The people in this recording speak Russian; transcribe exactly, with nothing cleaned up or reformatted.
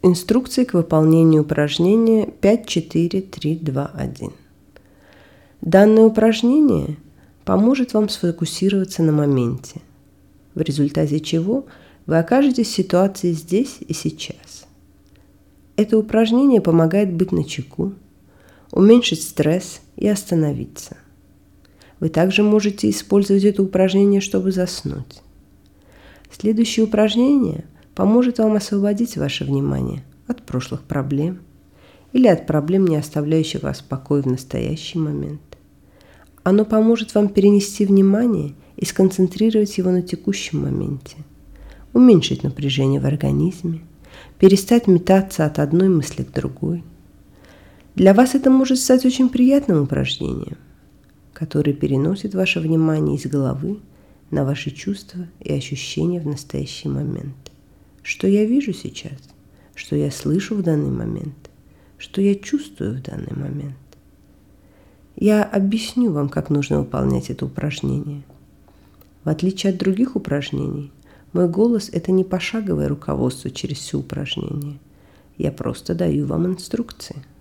Инструкции к выполнению упражнения пять четыре три два один. Данное упражнение поможет вам сфокусироваться на моменте, в результате чего вы окажетесь в ситуации здесь и сейчас. Это упражнение помогает быть начеку, уменьшить стресс и остановиться. Вы также можете использовать это упражнение, чтобы заснуть. Следующее упражнение поможет вам освободить ваше внимание от прошлых проблем или от проблем, не оставляющих вас в покое в настоящий момент. Оно поможет вам перенести внимание и сконцентрировать его на текущем моменте, уменьшить напряжение в организме, перестать метаться от одной мысли к другой. Для вас это может стать очень приятным упражнением, которое переносит ваше внимание из головы на ваши чувства и ощущения в настоящий момент. Что я вижу сейчас, что я слышу в данный момент, что я чувствую в данный момент. Я объясню вам, как нужно выполнять это упражнение. В отличие от других упражнений, мой голос – это не пошаговое руководство через все упражнение. Я просто даю вам инструкции.